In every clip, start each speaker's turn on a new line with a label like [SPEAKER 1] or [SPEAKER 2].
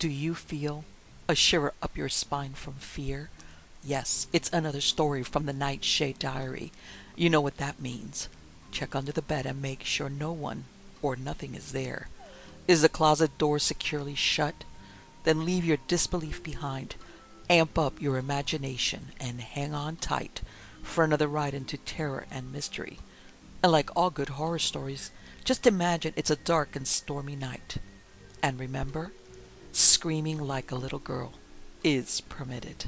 [SPEAKER 1] Do you feel a shiver up your spine from fear? Yes, it's another story from the Nightshade Diary. You know what that means. Check under the bed and make sure no one or nothing is there. Is the closet door securely shut? Then leave your disbelief behind. Amp up your imagination and hang on tight for another ride into terror and mystery. And like all good horror stories, just imagine it's a dark and stormy night. And remember, screaming like a little girl is permitted.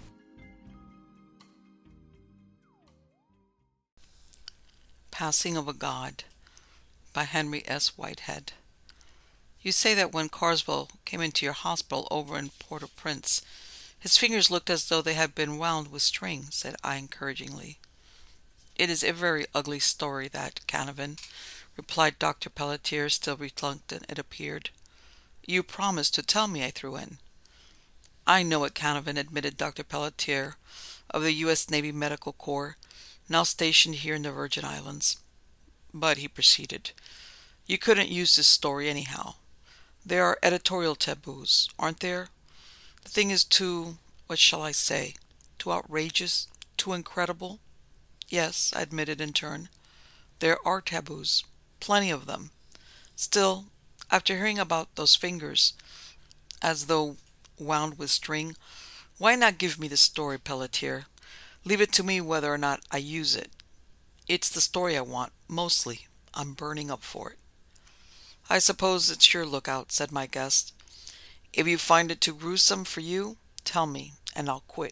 [SPEAKER 2] Passing of a God by Henry S. Whitehead. You say that when Carswell came into your hospital over in Port-au-Prince, his fingers looked as though they had been wound with string, said I encouragingly. It is a very ugly story, that, Canavan, replied Dr. Pelletier, still reluctant, it appeared. You promised to tell me, I threw in. I know it, Canavan, admitted Dr. Pelletier, of the U.S. Navy Medical Corps, now stationed here in the Virgin Islands. But, he proceeded, you couldn't use this story anyhow. There are editorial taboos, aren't there? The thing is too, what shall I say, too outrageous, too incredible? Yes, I admitted in turn. There are taboos, plenty of them. Still, after hearing about those fingers, as though wound with string, why not give me the story, Pelletier? Leave it to me whether or not I use it. It's the story I want, mostly. I'm burning up for it. I suppose it's your lookout, said my guest. If you find it too gruesome for you, tell me, and I'll quit.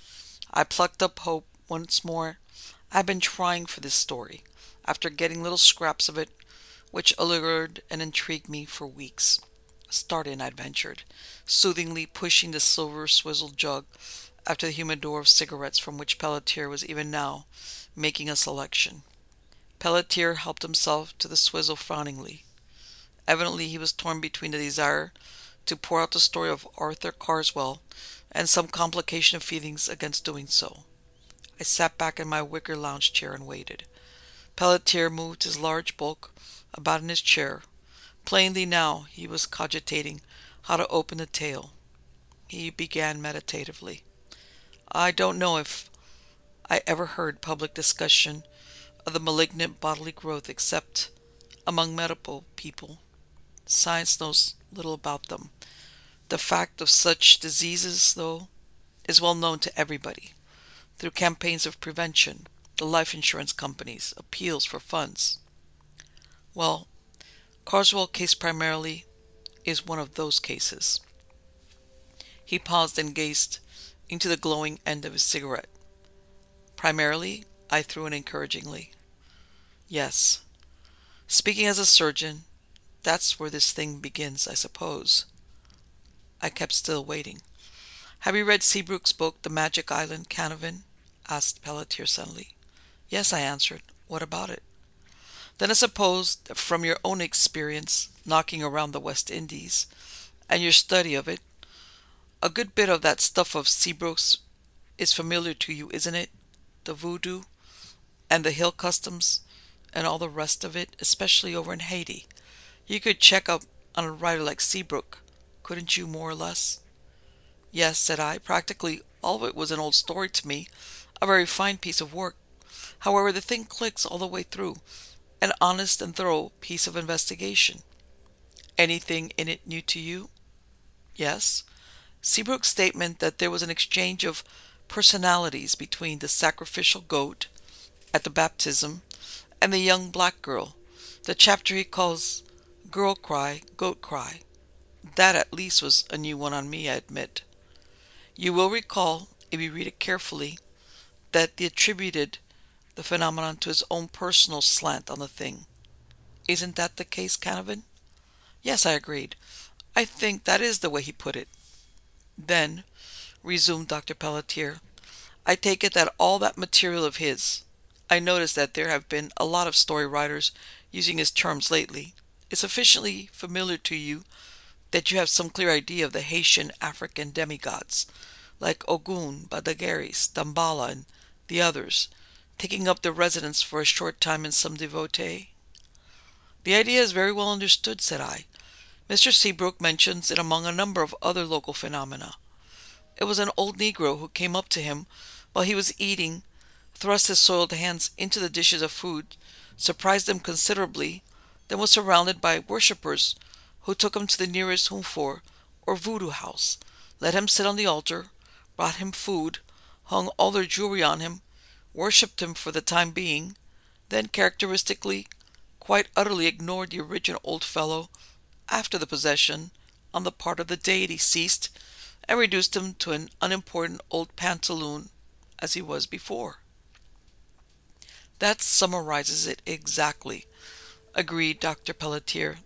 [SPEAKER 2] I plucked up hope once more. I've been trying for this story, after getting little scraps of it, which allured and intrigued me for weeks. Start in, I ventured, soothingly pushing the silver swizzled jug after the humidor of cigarettes from which Pelletier was even now making a selection. Pelletier helped himself to the swizzle frowningly. Evidently he was torn between the desire to pour out the story of Arthur Carswell and some complication of feelings against doing so. I sat back in my wicker lounge chair and waited. Pelletier moved his large bulk about in his chair. Plainly now he was cogitating how to open the tale. He began meditatively. I don't know if I ever heard public discussion of the malignant bodily growth except among medical people. Science knows little about them. The fact of such diseases, though, is well known to everybody, through campaigns of prevention, the life insurance companies, appeals for funds. Well, Carswell case primarily is one of those cases. He paused and gazed into the glowing end of his cigarette. Primarily, I threw in encouragingly. Yes. Speaking as a surgeon, that's where this thing begins, I suppose. I kept still, waiting. Have you read Seabrook's book, The Magic Island, Canavan? Asked Pelletier suddenly. Yes, I answered. What about it? Then I suppose that from your own experience knocking around the West Indies, and your study of it, a good bit of that stuff of Seabrook's is familiar to you, isn't it? The voodoo, and the hill customs, and all the rest of it, especially over in Haiti. You could check up on a writer like Seabrook, couldn't you, more or less? Yes, said I. Practically all of it was an old story to me, a very fine piece of work. However, the thing clicks all the way through, an honest and thorough piece of investigation. Anything in it new to you? Yes. Seabrook's statement that there was an exchange of personalities between the sacrificial goat at the baptism and the young black girl. The chapter he calls Girl Cry, Goat Cry. That at least was a new one on me, I admit. You will recall, if you read it carefully, that he attributed the phenomenon to his own personal slant on the thing. Isn't that the case, Canavan? Yes, I agreed. I think that is the way he put it. Then, resumed Dr. Pelletier, I take it that all that material of his, I notice that there have been a lot of story writers using his terms lately, is sufficiently familiar to you that you have some clear idea of the Haitian African demigods, like Ogun, Badagaris, Dambala, and the others, taking up their residence for a short time in some devotee? The idea is very well understood, said I. Mr. Seabrook mentions it among a number of other local phenomena. It was an old Negro who came up to him while he was eating, thrust his soiled hands into the dishes of food, surprised them considerably, then was surrounded by worshippers who took him to the nearest humfor, or voodoo house, let him sit on the altar, brought him food, hung all their jewelry on him, worshipped him for the time being, then characteristically quite utterly ignored the original old fellow after the possession on the part of the deity ceased, and reduced him to an unimportant old pantaloon as he was before. That summarizes it exactly, agreed Dr. Pelletier.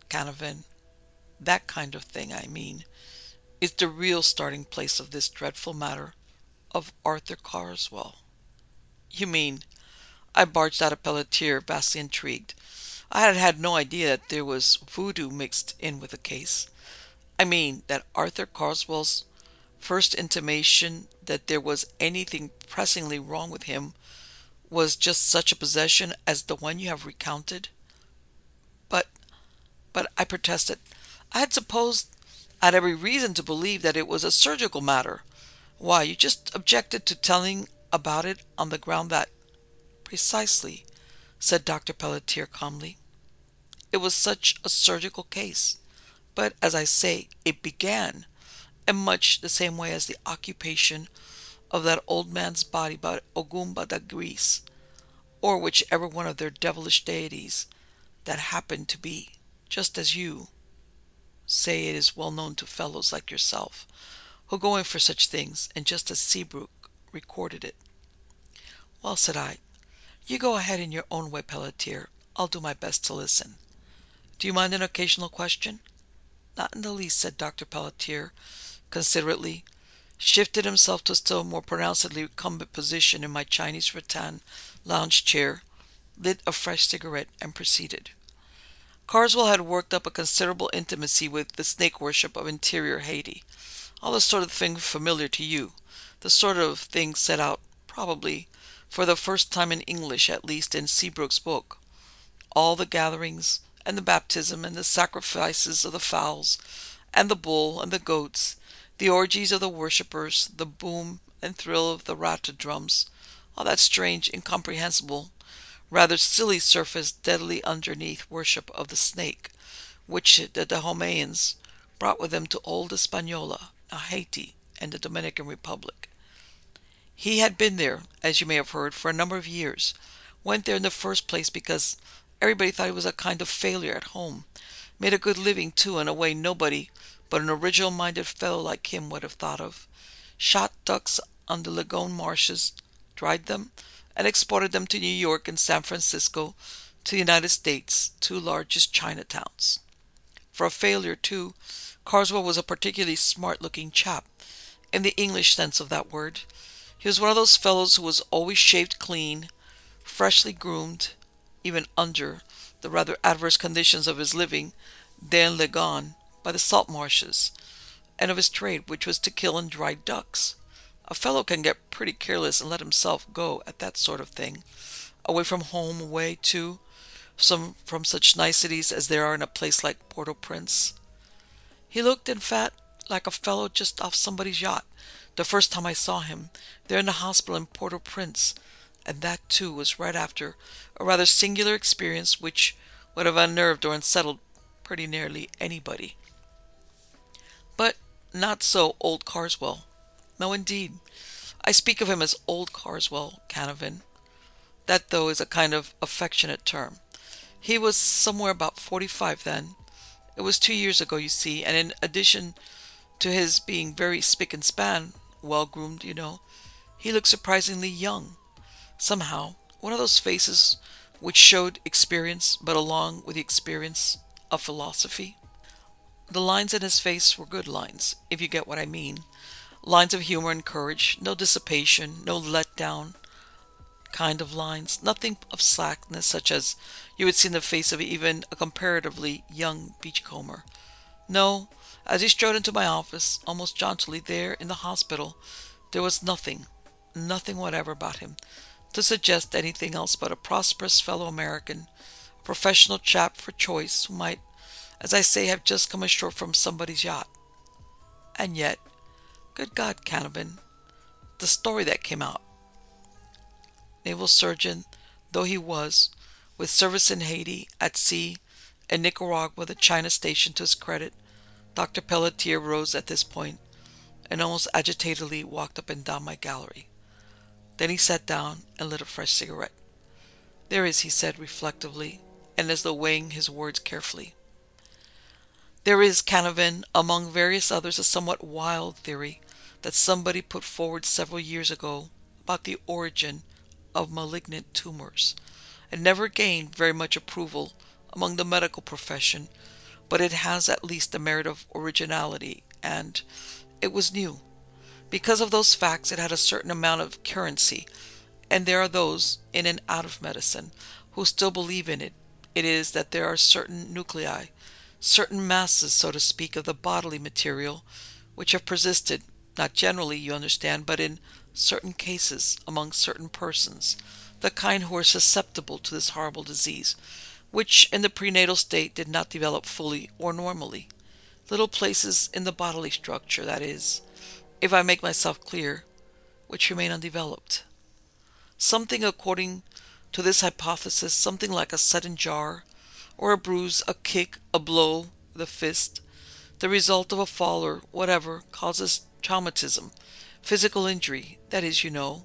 [SPEAKER 2] That kind of thing, I mean, is the real starting place of this dreadful matter of Arthur Carswell. You mean, I barged out of Pelletier, vastly intrigued. I had had no idea that there was voodoo mixed in with the case. I mean that Arthur Carswell's first intimation that there was anything pressingly wrong with him was just such a possession as the one you have recounted. But, I protested, I had supposed, I had every reason to believe that it was a surgical matter. Why, you just objected to telling about it on the ground that... Precisely, said Dr. Pelletier calmly. It was such a surgical case. But, as I say, it began in much the same way as the occupation of that old man's body by Ogumba da Greece, or whichever one of their devilish deities that happened to be, just as you say it is well known to fellows like yourself, who go in for such things, and just as Seabrook recorded it. Well, said I, you go ahead in your own way, Pelletier. I'll do my best to listen. Do you mind an occasional question? Not in the least, said Dr. Pelletier, considerately, shifted himself to a still more pronouncedly recumbent position in my Chinese rattan lounge chair, lit a fresh cigarette, and proceeded. Carswell had worked up a considerable intimacy with the snake worship of interior Haiti. All the sort of thing familiar to you. The sort of thing set out, probably, for the first time in English, at least in Seabrook's book. All the gatherings, and the baptism, and the sacrifices of the fowls, and the bull, and the goats, the orgies of the worshippers, the boom and thrill of the rata drums, all that strange, incomprehensible, rather silly surface deadly underneath worship of the snake, which the Dahomeans brought with them to old Hispaniola, now Haiti, and the Dominican Republic. He had been there, as you may have heard, for a number of years. Went there in the first place because everybody thought he was a kind of failure at home. Made a good living, too, in a way nobody but an original-minded fellow like him would have thought of. Shot ducks on the lagoon marshes, dried them, and exported them to New York and San Francisco, to the United States, two largest Chinatowns. For a failure, too, Carswell was a particularly smart-looking chap, in the English sense of that word. He was one of those fellows who was always shaved clean, freshly groomed, even under the rather adverse conditions of his living, then Legon, by the salt marshes, and of his trade, which was to kill and dry ducks. A fellow can get pretty careless and let himself go at that sort of thing, away from home, away, too, from such niceties as there are in a place like Port-au-Prince. He looked, in fact, like a fellow just off somebody's yacht, the first time I saw him, there in the hospital in Port-au-Prince, and that, too, was right after a rather singular experience which would have unnerved or unsettled pretty nearly anybody. But not so old Carswell. No, indeed. I speak of him as old Carswell, Canavan. That, though, is a kind of affectionate term. He was somewhere about 45 then. It was 2 years ago, you see, and in addition to his being very spick and span, well-groomed, you know, he looked surprisingly young. Somehow, one of those faces which showed experience, but along with the experience of philosophy. The lines in his face were good lines, if you get what I mean. Lines of humor and courage, no dissipation, no let-down kind of lines, nothing of slackness such as you would see in the face of even a comparatively young beachcomber. No, as he strode into my office, almost jauntily there in the hospital, there was nothing whatever about him to suggest anything else but a prosperous fellow American, a professional chap for choice who might as I say, have just come ashore from somebody's yacht. And yet, good God, Canavan, the story that came out. Naval surgeon though he was, with service in Haiti, at sea, and Nicaragua, the China station to his credit, Dr. Pelletier rose at this point and almost agitatedly walked up and down my gallery. Then he sat down and lit a fresh cigarette. There is, he said reflectively, and as though weighing his words carefully, there is, Canavan, among various others, a somewhat wild theory that somebody put forward several years ago about the origin of malignant tumors. It never gained very much approval among the medical profession, but it has at least the merit of originality, and it was new. Because of those facts, it had a certain amount of currency, and there are those, in and out of medicine, who still believe in it. It is that there are certain nuclei, certain masses, so to speak, of the bodily material, which have persisted, not generally, you understand, but in certain cases, among certain persons, the kind who are susceptible to this horrible disease, which in the prenatal state did not develop fully or normally. Little places in the bodily structure, that is, if I make myself clear, which remain undeveloped. Something, according to this hypothesis, something like a sudden jar, or a bruise, a kick, a blow with a fist, the result of a fall or whatever, causes traumatism, physical injury, that is,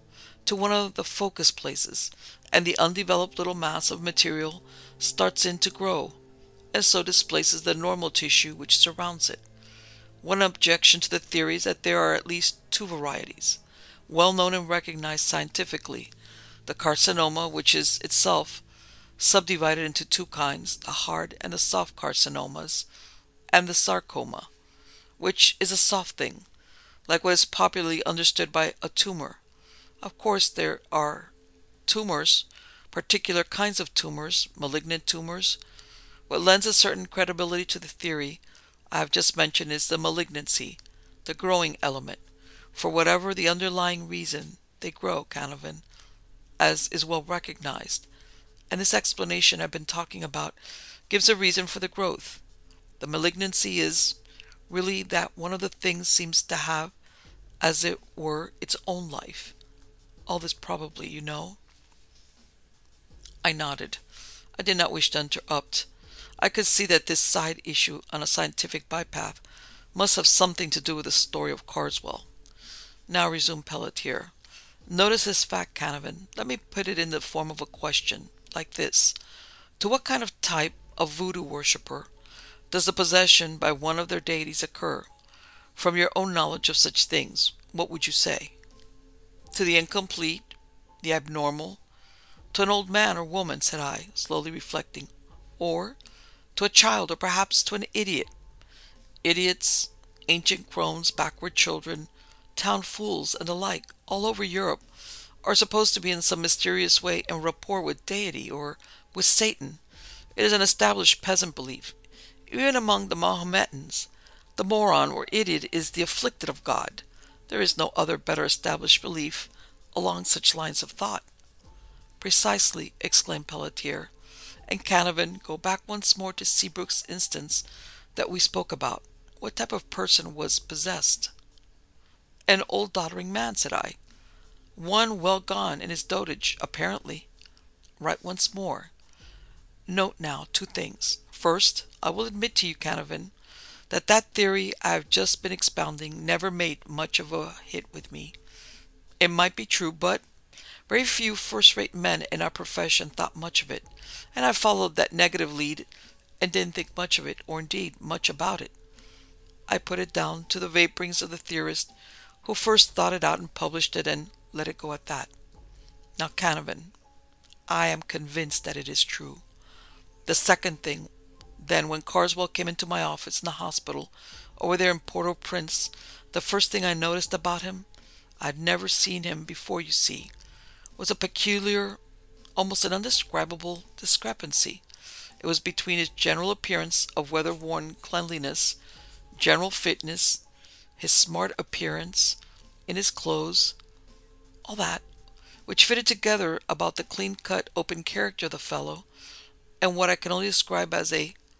[SPEAKER 2] to one of the focus places, and the undeveloped little mass of material starts in to grow, and so displaces the normal tissue which surrounds it. One objection to the theory is that there are at least two varieties, well known and recognized scientifically: the carcinoma, which is itself subdivided into two kinds, the hard and the soft carcinomas, and the sarcoma, which is a soft thing, like what is popularly understood by a tumor. Of course, there are tumors, particular kinds of tumors, malignant tumors. What lends a certain credibility to the theory I have just mentioned is the malignancy, the growing element. For whatever the underlying reason, they grow, Canavan, as is well recognized. And this explanation I've been talking about gives a reason for the growth. The malignancy is really that one of the things seems to have, as it were, its own life. All this probably, I nodded. I did not wish to interrupt. I could see that this side issue on a scientific bypath must have something to do with the story of Carswell. Now, resumed Pelletier, notice this fact, Canavan. Let me put it in the form of a question, like this. To what kind of type of voodoo worshipper does the possession by one of their deities occur? From your own knowledge of such things, what would you say? To the incomplete, the abnormal, to an old man or woman, said I, slowly reflecting, or to a child, or perhaps to an idiot. Idiots, ancient crones, backward children, town fools, and the like, all over Europe, are supposed to be in some mysterious way in rapport with deity or with Satan. It is an established peasant belief. Even among the Mahometans, the moron or idiot is the afflicted of God. There is no other better established belief along such lines of thought. Precisely, exclaimed Pelletier. And Canavan, go back once more to Seabrook's instance that we spoke about. What type of person was possessed? An old doddering man, said I. One well gone in his dotage, apparently. Right once more. Note now two things. First, I will admit to you, Canavan, that theory I have just been expounding never made much of a hit with me. It might be true, but very few first-rate men in our profession thought much of it, and I followed that negative lead and didn't think much of it, or indeed much about it. I put it down to the vaporings of the theorist who first thought it out and published it, and let it go at that. Now, Canavan, I am convinced that it is true. The second thing, then, when Carswell came into my office in the hospital over there in Port-au-Prince, the first thing I noticed about him, I had never seen him before, you see, was a peculiar, almost an indescribable discrepancy. It was between his general appearance of weather-worn cleanliness, general fitness, his smart appearance in his clothes, all that, which fitted together about the clean-cut, open character of the fellow, and what I can only describe as a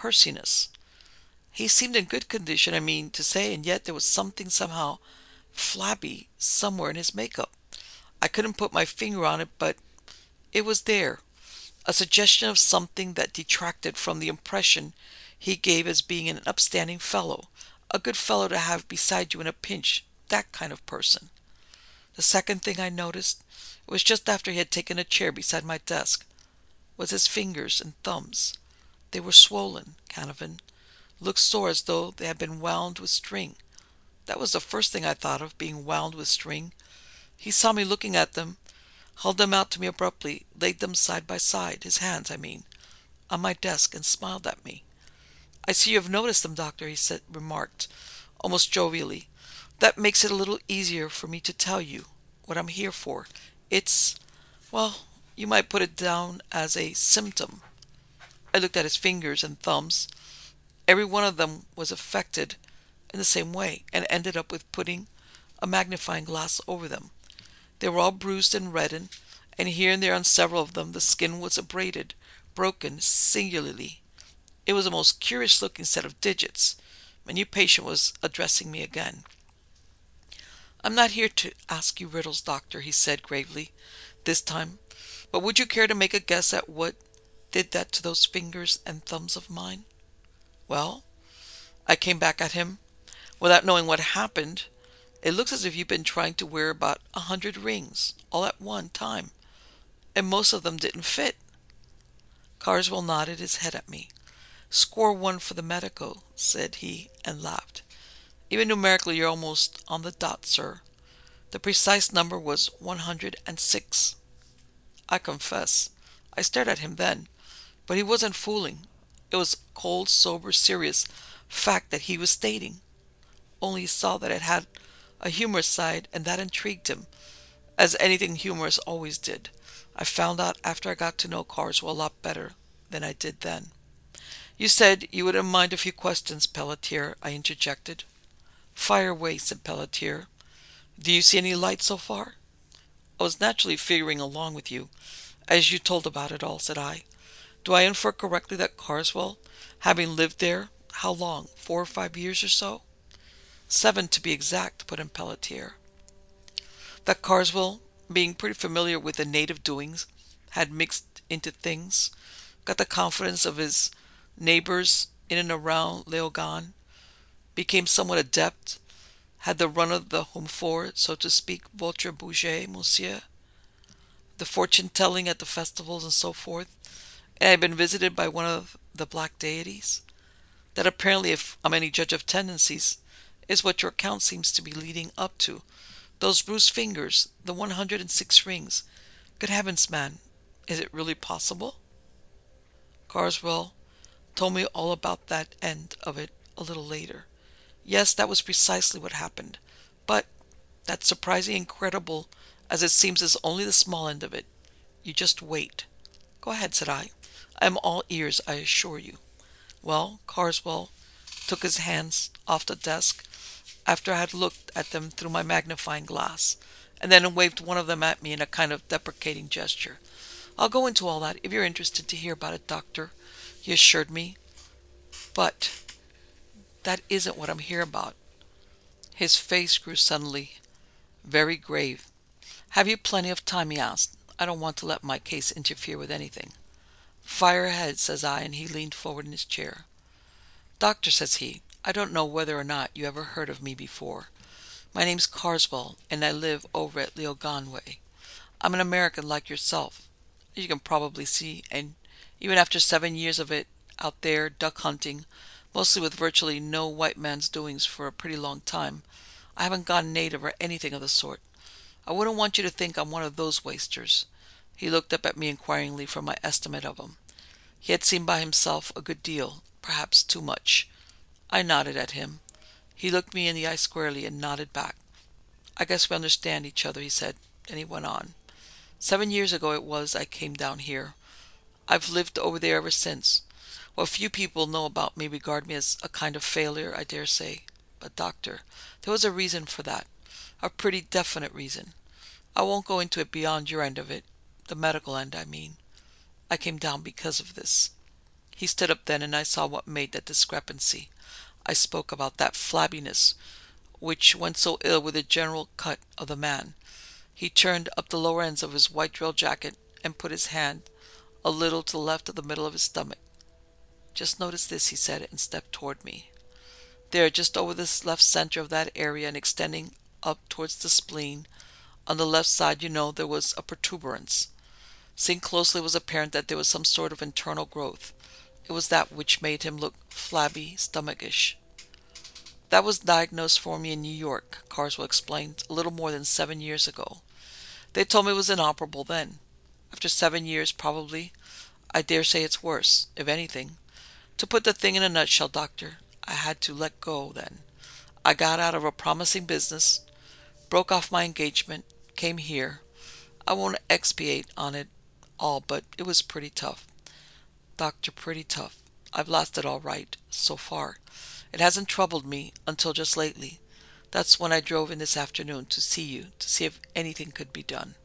[SPEAKER 2] pursiness. He seemed in good condition, I mean to say, and yet there was something somehow flabby somewhere in his makeup. I couldn't put my finger on it, but it was there. A suggestion of something that detracted from the impression he gave as being an upstanding fellow, a good fellow to have beside you in a pinch, that kind of person. The second thing I noticed, it was just after he had taken a chair beside my desk, was his fingers and thumbs. They were swollen, Canavan, looked sore as though they had been wound with string. That was the first thing I thought of, being wound with string. He saw me looking at them, held them out to me abruptly, laid them side by side, his hands, I mean, on my desk, and smiled at me. "I see you have noticed them, doctor," he remarked, almost jovially. "That makes it a little easier for me to tell you what I'm here for. It's, well, you might put it down as a symptom." I looked at his fingers and thumbs. Every one of them was affected in the same way, and ended up with putting a magnifying glass over them. They were all bruised and reddened, and here and there on several of them the skin was abraded, broken singularly. It was a most curious-looking set of digits. My new patient was addressing me again. "I'm not here to ask you riddles, doctor," he said gravely, this time, "but would you care to make a guess at what did that to those fingers and thumbs of mine?" "Well," I came back at him, "without knowing what happened, it looks as if you've been trying to wear about 100 rings, all at one time, and most of them didn't fit." Carswell nodded his head at me. "Score one for the medico," said he, and laughed. "Even numerically you're almost on the dot, sir. The precise number was 106. I confess, I stared at him then, but he wasn't fooling. It was cold, sober, serious fact that he was stating. Only he saw that it had a humorous side, and that intrigued him, as anything humorous always did. I found out after I got to know Carswell a lot better than I did then. "You said you wouldn't mind a few questions, Pelletier," I interjected. "Fire away," said Pelletier. "Do you see any light so far?" "I was naturally figuring along with you, as you told about it all," said I. "Do I infer correctly that Carswell, having lived there, how long, 4 or 5 years or so?" "7 to be exact," put in Pelletier. "That Carswell, being pretty familiar with the native doings, had mixed into things, got the confidence of his neighbors in and around Léogâne, became somewhat adept, had the run of the Humfort, so to speak, votre bouger, monsieur, the fortune-telling at the festivals and so forth, and had been visited by one of the black deities. That apparently, if I'm any judge of tendencies, is what your account seems to be leading up to. Those bruised fingers, the 106 rings. Good heavens, man, is it really possible?" Carswell told me all about that end of it a little later. "Yes, that was precisely what happened. But that's surprising and incredible as it seems is only the small end of it. You just wait." "Go ahead," said I. "I am all ears, I assure you." "Well," Carswell took his hands off the desk after I had looked at them through my magnifying glass, and then waved one of them at me in a kind of deprecating gesture. "I'll go into all that if you're interested to hear about it, doctor," he assured me. "But that isn't what I'm here about." His face grew suddenly very grave. "Have you plenty of time?" he asked. "I don't want to let my case interfere with anything." "Fire ahead," says I, and he leaned forward in his chair. "Doctor," says he, "I don't know whether or not you ever heard of me before. My name's Carswell, and I live over at Léogâne way. I'm an American like yourself, as you can probably see, and even after 7 years of it, out there duck hunting, mostly with virtually no white man's doings for a pretty long time, I haven't gone native or anything of the sort. I wouldn't want you to think I'm one of those wasters." He looked up at me inquiringly for my estimate of him. He had seen by himself a good deal, perhaps too much. I nodded at him. He looked me in the eye squarely and nodded back. "I guess we understand each other," he said. Then he went on. "7 years ago it was I came down here. I've lived over there ever since. What few people know about me regard me as a kind of failure, I dare say. But, doctor, there was a reason for that. A pretty definite reason. I won't go into it beyond your end of it. The medical end, I mean. I came down because of this." He stood up then, and I saw what made that discrepancy. I spoke about that flabbiness which went so ill with the general cut of the man. He turned up the lower ends of his white drill jacket and put his hand a little to the left of the middle of his stomach. "Just notice this," he said, and stepped toward me. There, just over the left center of that area and extending up towards the spleen, on the left side, there was a protuberance. Seen closely, it was apparent that there was some sort of internal growth. It was that which made him look flabby, stomachish. "That was diagnosed for me in New York," Carswell explained, "a little more than 7 years ago. They told me it was inoperable then. After 7 years, probably, I dare say it's worse, if anything. To put the thing in a nutshell, doctor, I had to let go then. I got out of a promising business, broke off my engagement, came here. I won't expatiate on it all, but it was pretty tough. Doctor, pretty tough. I've lasted all right, so far. It hasn't troubled me until just lately. That's when I drove in this afternoon to see you, to see if anything could be done."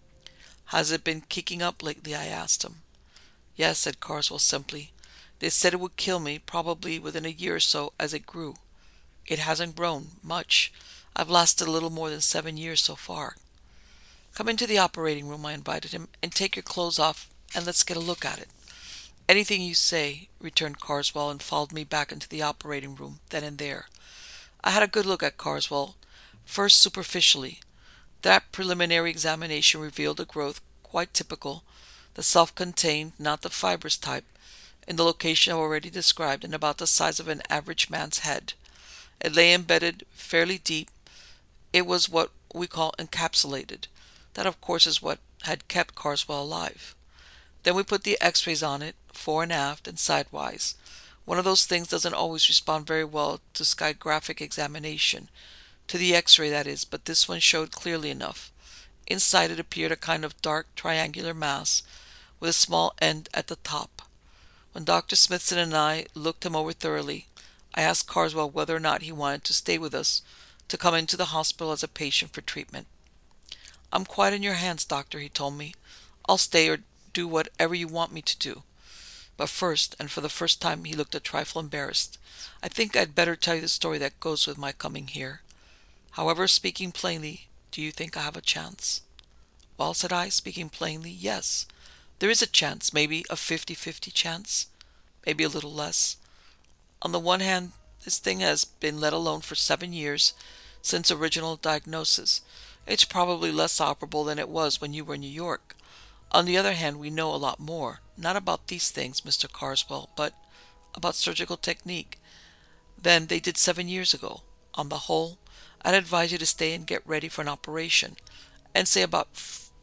[SPEAKER 2] "Has it been kicking up lately?" I asked him. "Yes," said Carswell simply. "They said it would kill me, probably within a year or so, as it grew. It hasn't grown much. I've lasted a little more than 7 years so far." "Come into the operating room," I invited him, "and take your clothes off, and let's get a look at it." "Anything you say," returned Carswell, and followed me back into the operating room then and there. I had a good look at Carswell, first superficially. That preliminary examination revealed a growth quite typical, the self-contained, not the fibrous type, in the location I've already described, and about the size of an average man's head. It lay embedded fairly deep. It was what we call encapsulated. That, of course, is what had kept Carswell alive. Then we put the x-rays on it, fore and aft and sidewise. One of those things doesn't always respond very well to skygraphic examination, to the x-ray that is, but this one showed clearly enough. Inside it appeared a kind of dark triangular mass with a small end at the top. When Dr. Smithson and I looked him over thoroughly, I asked Carswell whether or not he wanted to stay with us, to come into the hospital as a patient for treatment. "I'm quite in your hands, doctor," he told me. "I'll stay or do whatever you want me to do. But first," and for the first time he looked a trifle embarrassed, "I think I'd better tell you the story that goes with my coming here. However, speaking plainly, do you think I have a chance?" "Well," said I, speaking plainly, "yes. There is a chance, maybe a 50-50 chance, maybe a little less. On the one hand, this thing has been let alone for 7 years, since original diagnosis. It's probably less operable than it was when you were in New York. On the other hand, we know a lot more, not about these things, Mr. Carswell, but about surgical technique, than they did 7 years ago. On the whole, I'd advise you to stay and get ready for an operation, and say about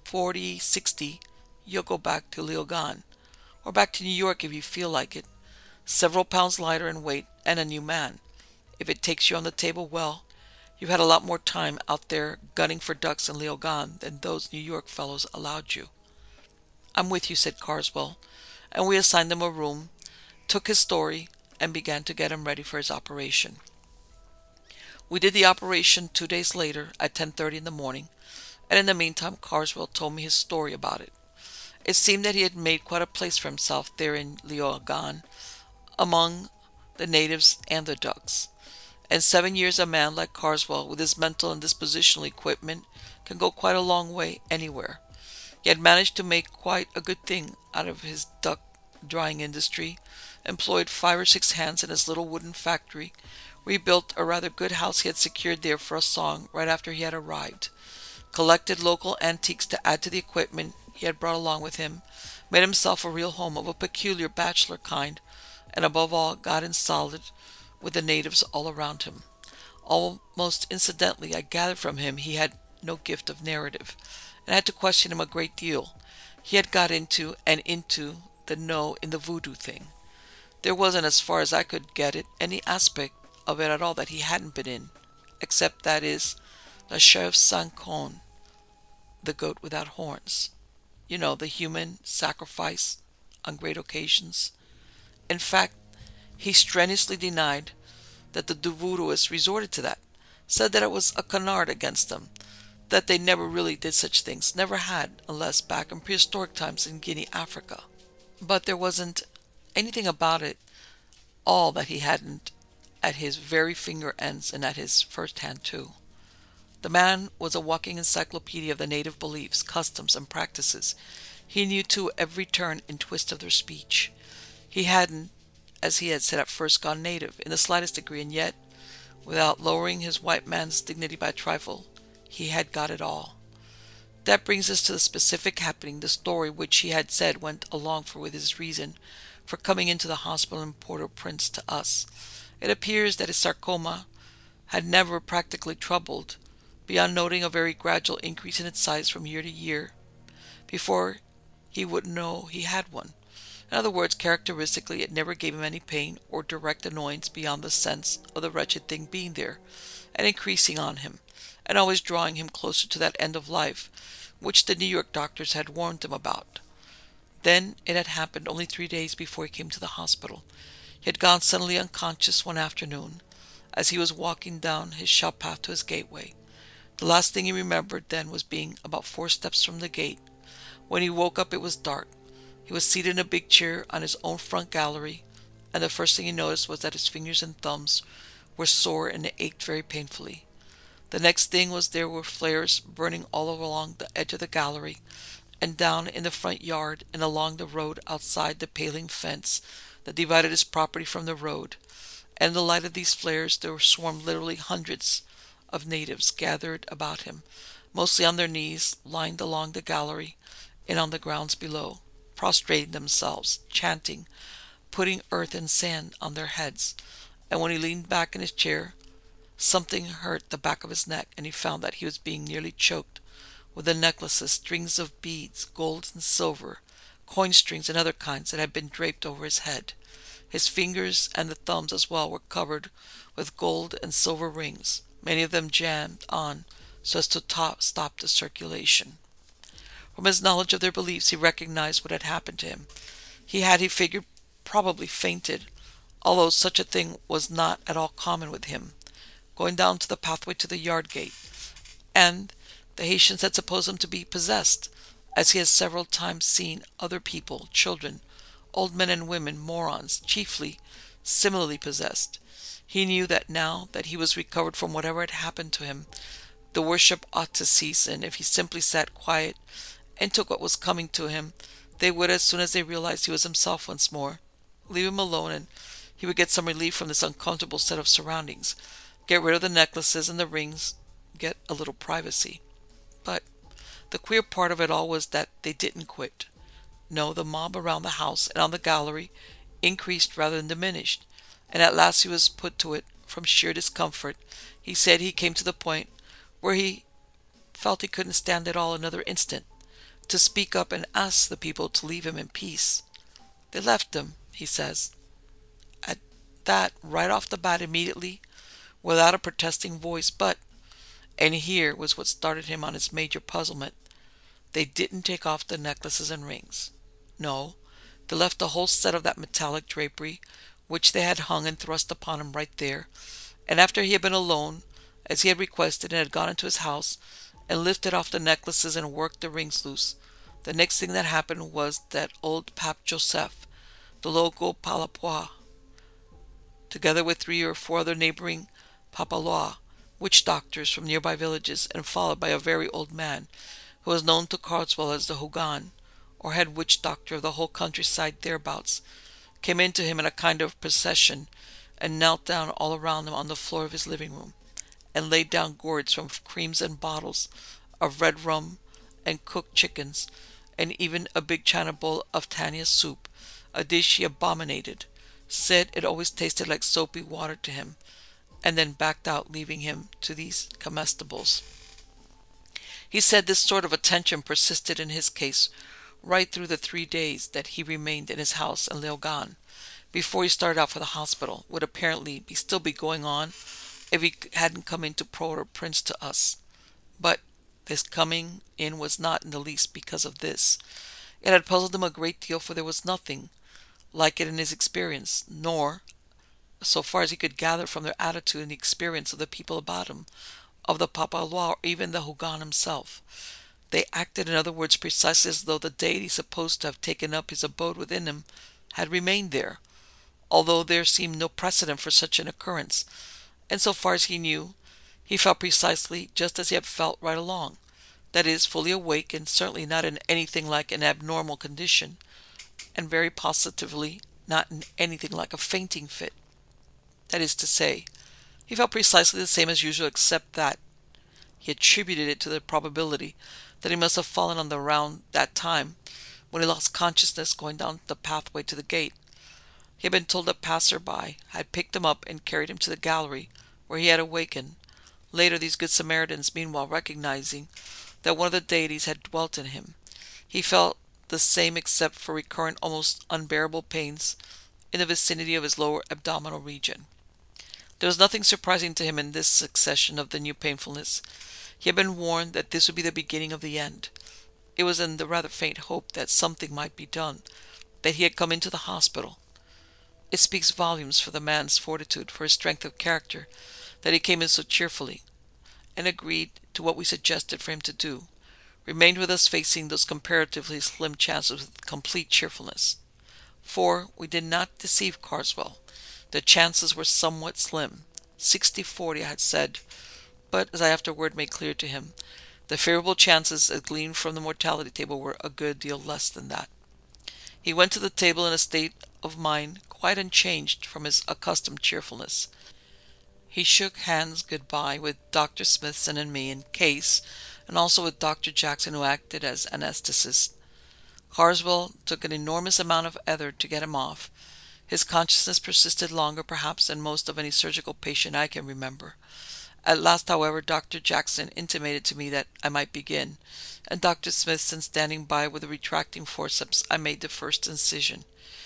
[SPEAKER 2] 40-60, you'll go back to Léogâne, or back to New York if you feel like it, several pounds lighter in weight and a new man. If it takes you on the table, well, you've had a lot more time out there gunning for ducks in Léogâne than those New York fellows allowed you." "I'm with you," said Carswell, and we assigned him a room, took his story, and began to get him ready for his operation. We did the operation 2 days later at 10:30 in the morning, and in the meantime Carswell told me his story about it. It seemed that he had made quite a place for himself there in Léogâne, among the natives and the ducks. And 7 years a man like Carswell, with his mental and dispositional equipment, can go quite a long way anywhere. He had managed to make quite a good thing out of his duck drying industry, employed 5 or 6 hands in his little wooden factory, rebuilt a rather good house he had secured there for a song right after he had arrived, collected local antiques to add to the equipment he had brought along with him, made himself a real home of a peculiar bachelor kind, and above all got in solid with the natives all around him. Almost incidentally, I gathered from him he had no gift of narrative, and I had to question him a great deal. He had got into the know in the voodoo thing. There wasn't, as far as I could get it, any aspect of it at all that he hadn't been in, except, that is, la chèvre sans cornes, the goat without horns. The human sacrifice on great occasions. In fact, he strenuously denied that the voodooists resorted to that, said that it was a canard against them, that they never really did such things, never had, unless back in prehistoric times in Guinea, Africa. But there wasn't anything about it all that he hadn't at his very finger ends and at his first hand too. The man was a walking encyclopedia of the native beliefs, customs, and practices. He knew too every turn and twist of their speech. He hadn't, as he had said at first, gone native in the slightest degree, and yet, without lowering his white man's dignity by a trifle, he had got it all. That brings us to the specific happening, the story which he had said went along with his reason for coming into the hospital in Port-au-Prince to us. It appears that his sarcoma had never practically troubled, beyond noting a very gradual increase in its size from year to year, before he would know he had one. In other words, characteristically, it never gave him any pain or direct annoyance beyond the sense of the wretched thing being there, and increasing on him, and always drawing him closer to that end of life which the New York doctors had warned him about. Then it had happened only 3 days before he came to the hospital. He had gone suddenly unconscious one afternoon, as he was walking down his shop path to his gateway. The last thing he remembered then was being about 4 steps from the gate. When he woke up it was dark. He was seated in a big chair on his own front gallery, and the first thing he noticed was that his fingers and thumbs were sore and ached very painfully. The next thing was there were flares burning all along the edge of the gallery, and down in the front yard and along the road outside the paling fence that divided his property from the road. And in the light of these flares there swarmed literally hundreds of natives gathered about him, mostly on their knees, lined along the gallery and on the grounds below, prostrating themselves, chanting, putting earth and sand on their heads. And when he leaned back in his chair, something hurt the back of his neck, and he found that he was being nearly choked with the necklaces, strings of beads, gold and silver, coin strings and other kinds that had been draped over his head. His fingers and the thumbs as well were covered with gold and silver rings, many of them jammed on so as to stop the circulation. From his knowledge of their beliefs, he recognized what had happened to him. He had, he figured, probably fainted, although such a thing was not at all common with him, going down to the pathway to the yard gate, and the Haytians had supposed him to be possessed, as he had several times seen other people, children, old men and women, morons, chiefly, similarly possessed. He knew that now that he was recovered from whatever had happened to him, the worship ought to cease, and if he simply sat quiet and took what was coming to him, they would, as soon as they realized he was himself once more, leave him alone, and he would get some relief from this uncomfortable set of surroundings, get rid of the necklaces and the rings, get a little privacy. But the queer part of it all was that they didn't quit. No, the mob around the house and on the gallery increased rather than diminished, and at last he was put to it from sheer discomfort. He said he came to the point where he felt he couldn't stand it all another instant, to speak up and ask the people to leave him in peace. They left him, he says, at that right off the bat immediately, without a protesting voice, but, and here was what started him on his major puzzlement, they didn't take off the necklaces and rings. No, they left the whole set of that metallic drapery, which they had hung and thrust upon him right there, and after he had been alone, as he had requested, and had gone into his house, and lifted off the necklaces and worked the rings loose, the next thing that happened was that old Pape Joseph, the local Palapois, together with 3 or 4 other neighboring Papalois, witch doctors from nearby villages, and followed by a very old man, who was known to Carswell as the Hogan, or head witch doctor of the whole countryside thereabouts, came into him in a kind of procession, and knelt down all around him on the floor of his living room, and laid down gourds from creams and bottles of red rum and cooked chickens, and even a big china bowl of Tanya soup, a dish he abominated, said it always tasted like soapy water to him, and then backed out, leaving him to these comestibles. He said this sort of attention persisted in his case right through the 3 days that he remained in his house in Léogâne, before he started out for the hospital, would apparently still be going on if he hadn't come into Port-au-Prince to us. But this coming in was not in the least because of this. It had puzzled him a great deal, for there was nothing like it in his experience, nor, so far as he could gather from their attitude and the experience of the people about him, of the Papalois or even the Hogan himself. They acted, in other words, precisely as though the deity supposed to have taken up his abode within him had remained there, although there seemed no precedent for such an occurrence, and so far as he knew, he felt precisely just as he had felt right along, that is, fully awake and certainly not in anything like an abnormal condition, and very positively not in anything like a fainting fit. That is to say, he felt precisely the same as usual, except that he attributed it to the probability that he must have fallen on the round that time when he lost consciousness going down the pathway to the gate. He had been told a passer-by had picked him up and carried him to the gallery, where he had awakened. Later, these good Samaritans meanwhile recognizing that one of the deities had dwelt in him, he felt the same except for recurrent, almost unbearable pains in the vicinity of his lower abdominal region. There was nothing surprising to him in this succession of the new painfulness. He had been warned that this would be the beginning of the end. It was in the rather faint hope that something might be done that he had come into the hospital. It speaks volumes for the man's fortitude, for his strength of character, that he came in so cheerfully, and agreed to what we suggested for him to do, remained with us facing those comparatively slim chances with complete cheerfulness. For we did not deceive Carswell. The chances were somewhat slim. 60-40, I had said, but as I afterward made clear to him, the favorable chances as gleaned from the mortality table were a good deal less than that. He went to the table in a state of mind quite unchanged from his accustomed cheerfulness. He shook hands good-bye with Dr. Smithson and me in case, and also with Dr. Jackson, who acted as anesthetist. Carswell took an enormous amount of ether to get him off. His consciousness persisted longer, perhaps, than most of any surgical patient I can remember. At last, however, Dr. Jackson intimated to me that I might begin, and Dr. Smithson standing by with a retracting forceps, I made the first incision.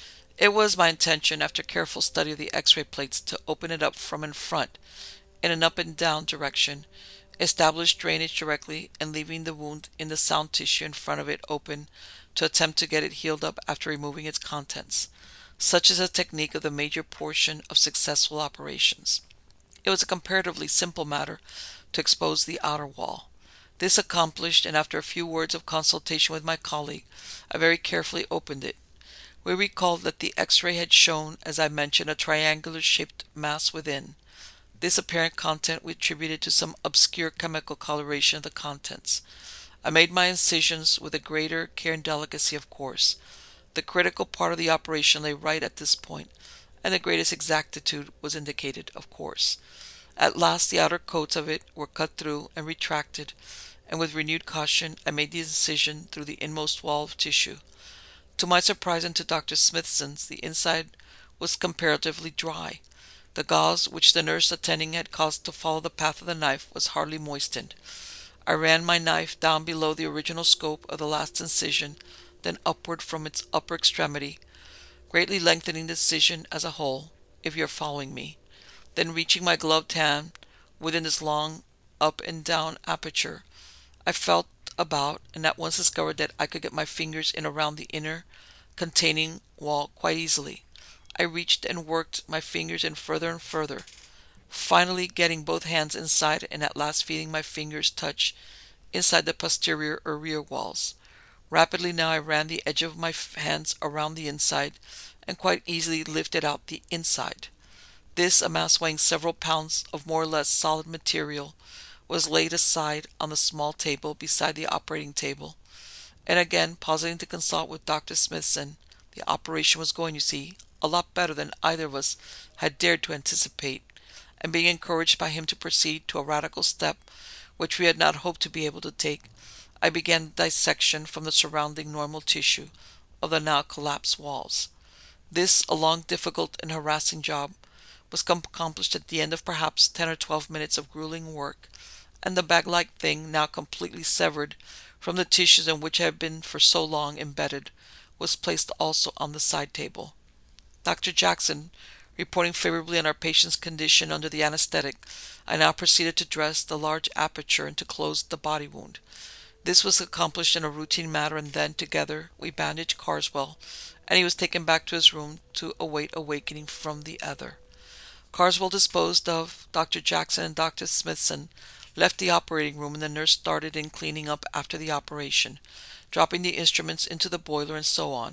[SPEAKER 2] It was my intention, after careful study of the X-ray plates, to open it up from in front, in an up-and-down direction, establish drainage directly, and leaving the wound in the sound tissue in front of it open, to attempt to get it healed up after removing its contents. Such is a technique of the major portion of successful operations. It was a comparatively simple matter to expose the outer wall. This accomplished, and after a few words of consultation with my colleague, I very carefully opened it. We recalled that the X-ray had shown, as I mentioned, a triangular-shaped mass within. This apparent content we attributed to some obscure chemical coloration of the contents. I made my incisions with a greater care and delicacy, of course. The critical part of the operation lay right at this point, and the greatest exactitude was indicated, of course. At last the outer coats of it were cut through and retracted, and with renewed caution I made the incision through the inmost wall of tissue. To my surprise and to Dr. Smithson's, the inside was comparatively dry. The gauze which the nurse attending had caused to follow the path of the knife was hardly moistened. I ran my knife down below the original scope of the last incision, then upward from its upper extremity, greatly lengthening the incision as a whole, if you are following me. Then reaching my gloved hand within this long up and down aperture, I felt about and at once discovered that I could get my fingers in around the inner containing wall quite easily. I reached and worked my fingers in further and further, finally getting both hands inside and at last feeling my fingers touch inside the posterior or rear walls. Rapidly now I ran the edge of my hands around the inside and quite easily lifted out the inside. This, a mass weighing several pounds of more or less solid material, was laid aside on the small table beside the operating table, and again pausing to consult with Dr. Smithson. The operation was going, you see, a lot better than either of us had dared to anticipate, and being encouraged by him to proceed to a radical step which we had not hoped to be able to take, I began dissection from the surrounding normal tissue of the now collapsed walls. This, a long, difficult, and harassing job, was accomplished at the end of perhaps 10 or 12 minutes of grueling work, and the bag-like thing, now completely severed from the tissues in which it had been for so long embedded, was placed also on the side table. Dr. Jackson, reporting favorably on our patient's condition under the anesthetic, I now proceeded to dress the large aperture and to close the body wound. This was accomplished in a routine manner, and then, together, we bandaged Carswell, and he was taken back to his room to await awakening from the ether. Carswell disposed of, Dr. Jackson and Dr. Smithson left the operating room, and the nurse started in cleaning up after the operation, dropping the instruments into the boiler and so on.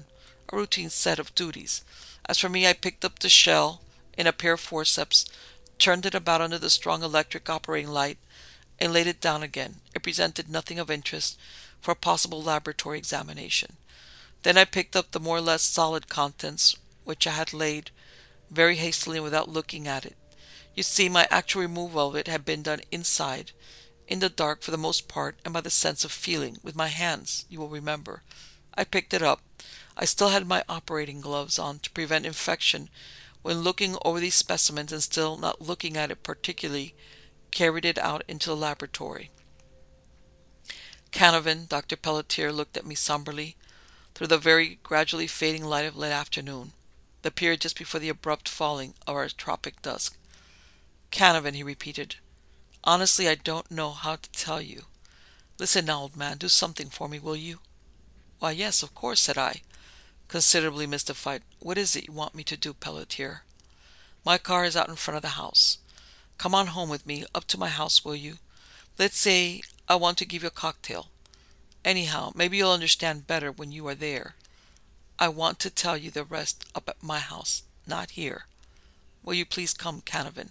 [SPEAKER 2] a routine set of duties. As for me, I picked up the shell in a pair of forceps, turned it about under the strong electric operating light, and laid it down again. It presented nothing of interest for a possible laboratory examination. Then I picked up the more or less solid contents, which I had laid very hastily and without looking at it. You see, my actual removal of it had been done inside, in the dark for the most part, and by the sense of feeling, with my hands, you will remember. I picked it up. I still had my operating gloves on to prevent infection when looking over these specimens, and still not looking at it particularly, carried it out into the laboratory. Canavan, Dr. Pelletier, looked at me somberly through the very gradually fading light of late afternoon, the period just before the abrupt falling of our tropic dusk. Canavan, he repeated, honestly, I don't know how to tell you. Listen now, old man, do something for me, will you? Why, yes, of course, said I, considerably mystified. What is it you want me to do, Pelletier? My car is out in front of the house. Come on home with me, up to my house, will you? Let's say I want to give you a cocktail. Anyhow, maybe you'll understand better when you are there. I want to tell you the rest up at my house, not here. Will you please come, Canavan?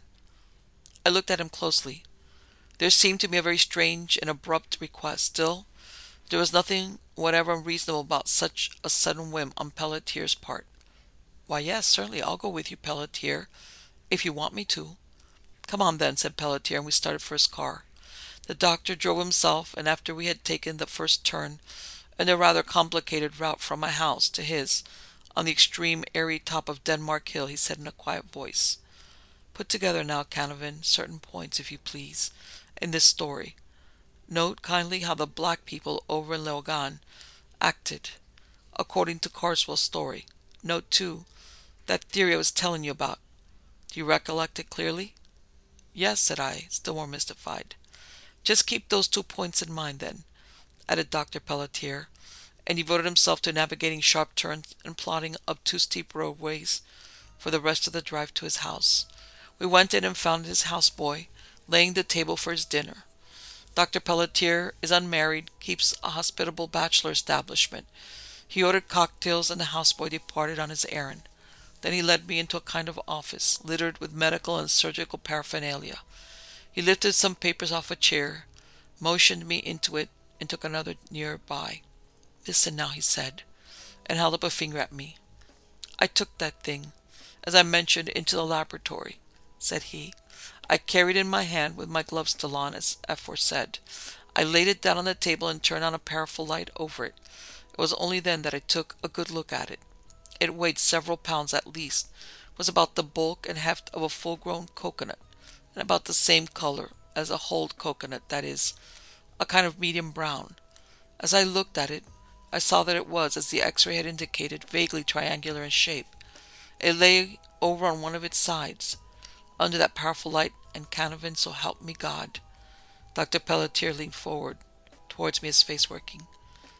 [SPEAKER 2] I looked at him closely. There seemed to me a very strange and abrupt request. Still, there was nothing whatever unreasonable about such a sudden whim on Pelletier's part. Why, yes, certainly, I'll go with you, Pelletier, if you want me to. Come on then, said Pelletier, and we started for his car. The doctor drove himself, and after we had taken the first turn in the rather complicated route from my house to his, on the extreme airy top of Denmark Hill, he said in a quiet voice, Put together now, Canavan, certain points, if you please, in this story. Note kindly how the black people over in Leogane acted, according to Carswell's story. Note, too, that theory I was telling you about. Do you recollect it clearly? Yes, said I, still more mystified. Just keep those 2 points in mind, then, added Dr. Pelletier, and devoted himself to navigating sharp turns and plodding up 2 steep roadways for the rest of the drive to his house. We went in and found his houseboy laying the table for his dinner. Dr. Pelletier is unmarried, keeps a hospitable bachelor establishment. He ordered cocktails, and the houseboy departed on his errand. Then he led me into a kind of office, littered with medical and surgical paraphernalia. He lifted some papers off a chair, motioned me into it, and took another nearby. Listen now, he said, and held up a finger at me. I took that thing, as I mentioned, into the laboratory, said he. I carried it in my hand with my gloves still on, as aforesaid. I laid it down on the table and turned on a powerful light over it. It was only then that I took a good look at it. It weighed several pounds at least, was about the bulk and heft of a full-grown coconut, and about the same color as a hulled coconut, that is, a kind of medium brown. As I looked at it, I saw that it was, as the X-ray had indicated, vaguely triangular in shape. It lay over on one of its sides, under that powerful light, and Canavan, so help me God. Dr. Pelletier leaned forward towards me, his face working,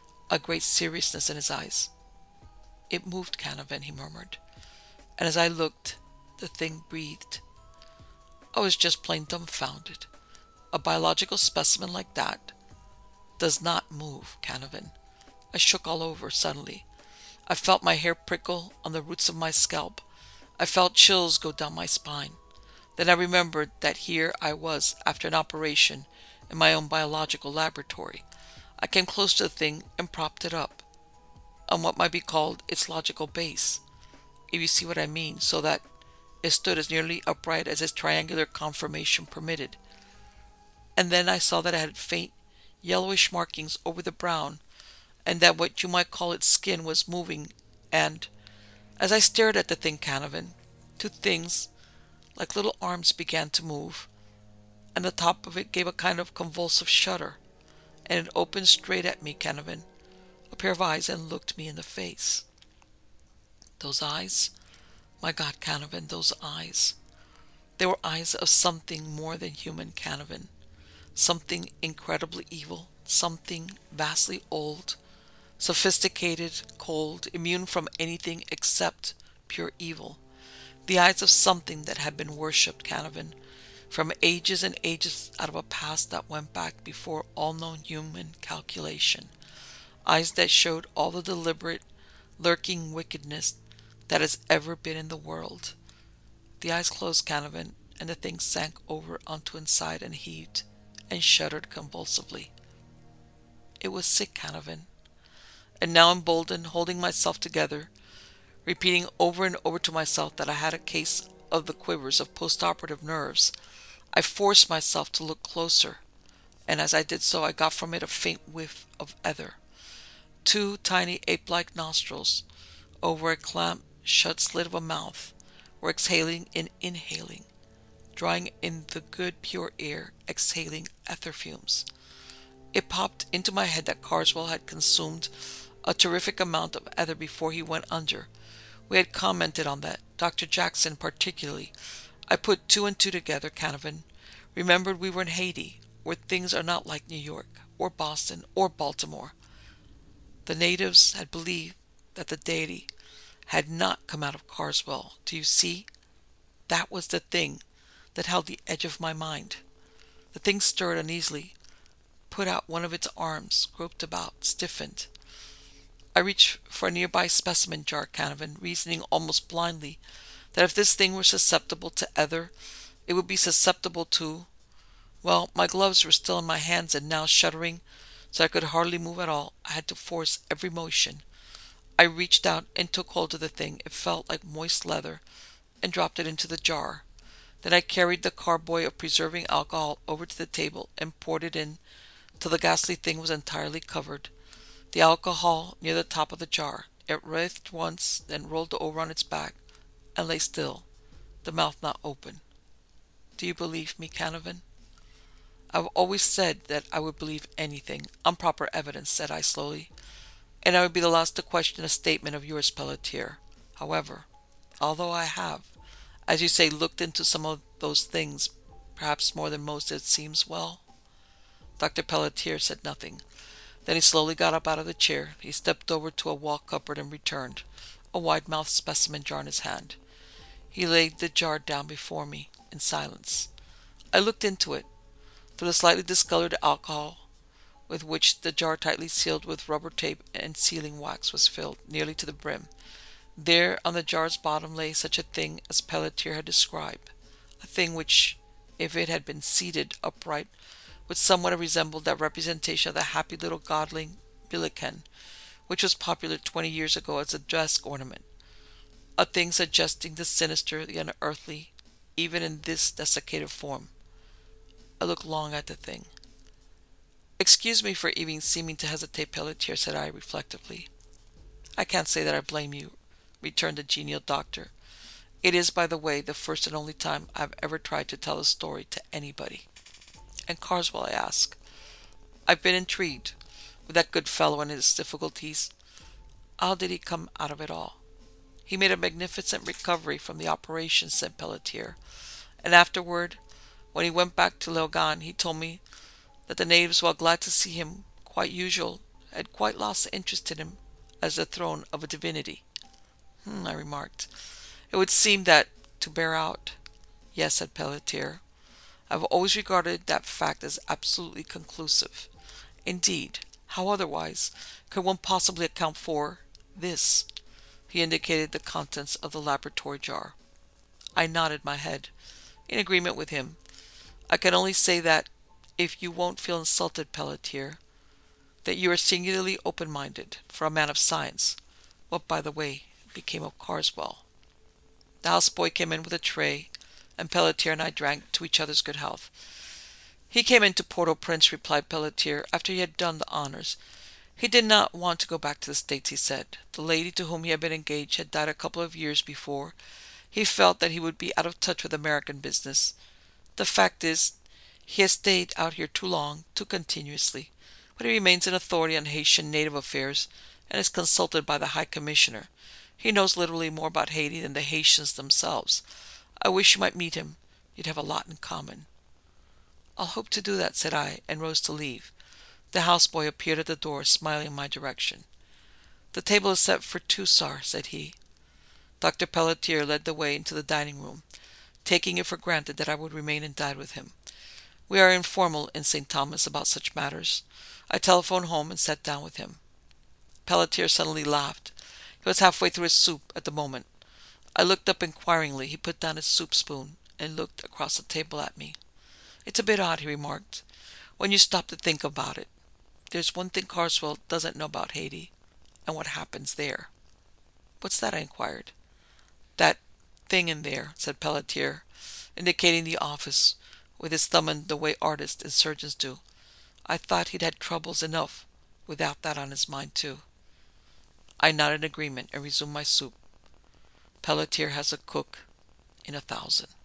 [SPEAKER 2] a great seriousness in his eyes. It moved, Canavan, he murmured, and as I looked, the thing breathed. I was just plain dumbfounded. A biological specimen like that does not move, Canavan. I shook all over suddenly. I felt my hair prickle on the roots of my scalp. I felt chills go down my spine. Then I remembered that here I was after an operation in my own biological laboratory. I came close to the thing and propped it up on what might be called its logical base, if you see what I mean, so that it stood as nearly upright as its triangular conformation permitted. And then I saw that it had faint yellowish markings over the brown, and that what you might call its skin was moving, and, as I stared at the thing, Canavan, 2 things like little arms began to move, and the top of it gave a kind of convulsive shudder, and it opened straight at me, Canavan, a pair of eyes, and looked me in the face. Those eyes, my God, Canavan, those eyes. They were eyes of something more than human, Canavan, something incredibly evil, something vastly old, sophisticated, cold, immune from anything except pure evil. The eyes of something that had been worshipped, Canavan, from ages and ages out of a past that went back before all known human calculation. Eyes that showed all the deliberate, lurking wickedness that has ever been in the world. The eyes closed, Canavan, and the thing sank over onto one side and heaved and shuddered convulsively. It was sick, Canavan. And now emboldened, holding myself together, repeating over and over to myself that I had a case of the quivers of post-operative nerves, I forced myself to look closer, and as I did so I got from it a faint whiff of ether. Two tiny ape-like nostrils, over a clamped shut slit of a mouth, were exhaling and inhaling, drawing in the good pure air, exhaling ether fumes. It popped into my head that Carswell had consumed a terrific amount of ether before he went under. We had commented on that, Dr. Jackson particularly. I put two and two together, Canavan. Remembered we were in Haiti, where things are not like New York, or Boston, or Baltimore. The natives had believed that the deity had not come out of Carswell. Do you see? That was the thing that held the edge of my mind. The thing stirred uneasily, put out one of its arms, groped about, stiffened. I reached for a nearby specimen jar, Canavan, reasoning almost blindly that if this thing were susceptible to ether, it would be susceptible to... Well, my gloves were still in my hands, and now, shuddering so I could hardly move at all, I had to force every motion. I reached out and took hold of the thing. It felt like moist leather, and dropped it into the jar. Then I carried the carboy of preserving alcohol over to the table and poured it in till the ghastly thing was entirely covered. The alcohol near the top of the jar. It writhed once, then rolled over on its back, and lay still, the mouth not open. Do you believe me, Canavan? I've always said that I would believe anything, on proper evidence, said I slowly, and I would be the last to question a statement of yours, Pelletier. However, although I have, as you say, looked into some of those things, perhaps more than most, it seems, well... Dr. Pelletier said nothing. Then he slowly got up out of the chair. He stepped over to a wall cupboard and returned, a wide-mouthed specimen jar in his hand. He laid the jar down before me, in silence. I looked into it. Through the slightly discolored alcohol, with which the jar tightly sealed with rubber tape and sealing wax was filled, nearly to the brim, there on the jar's bottom lay such a thing as Pelletier had described, a thing which, if it had been seated upright, would somewhat have resembled that representation of the happy little godling Billiken, which was popular 20 years ago as a desk ornament, a thing suggesting the sinister, the unearthly, even in this desiccated form. I looked long at the thing. Excuse me for even seeming to hesitate, Pelletier, said I reflectively. I can't say that I blame you, returned the genial doctor. It is, by the way, the first and only time I have ever tried to tell a story to anybody. And Carswell, I asked. I've been intrigued with that good fellow and his difficulties. How did he come out of it all? He made a magnificent recovery from the operation, said Pelletier, and afterward, when he went back to Leogane, he told me that the natives, while glad to see him, quite usual, had quite lost interest in him as the throne of a divinity. I remarked. It would seem that to bear out. Yes, said Pelletier. I've always regarded that fact as absolutely conclusive. Indeed, how otherwise could one possibly account for this? He indicated the contents of the laboratory jar. I nodded my head, in agreement with him. I can only say that, if you won't feel insulted, Pelletier, that you are singularly open-minded for a man of science. What, by the way, became of Carswell? The houseboy came in with a tray, and Pelletier and I drank to each other's good health. He came into Port-au-Prince, replied Pelletier, after he had done the honors. He did not want to go back to the States, he said. The lady to whom he had been engaged had died a couple of years before. He felt that he would be out of touch with American business. The fact is, he has stayed out here too long, too continuously, but he remains an authority on Haitian native affairs and is consulted by the High Commissioner. He knows literally more about Haiti than the Haitians themselves. I wish you might meet him. You'd have a lot in common. I'll hope to do that, said I, and rose to leave. The houseboy appeared at the door, smiling in my direction. The table is set for two, sir, said he. Dr. Pelletier led the way into the dining room, taking it for granted that I would remain and dine with him. We are informal in St. Thomas about such matters. I telephoned home and sat down with him. Pelletier suddenly laughed. He was halfway through his soup at the moment. I looked up inquiringly. He put down his soup spoon and looked across the table at me. "It's a bit odd," he remarked, "when you stop to think about it. There's one thing Carswell doesn't know about Haiti and what happens there." "What's that?" I inquired. "That thing in there," said Pelletier, indicating the office with his thumb in the way artists and surgeons do. "I thought he'd had troubles enough without that on his mind, too." I nodded agreement and resumed my soup. Pelletier has a cook in 1,000.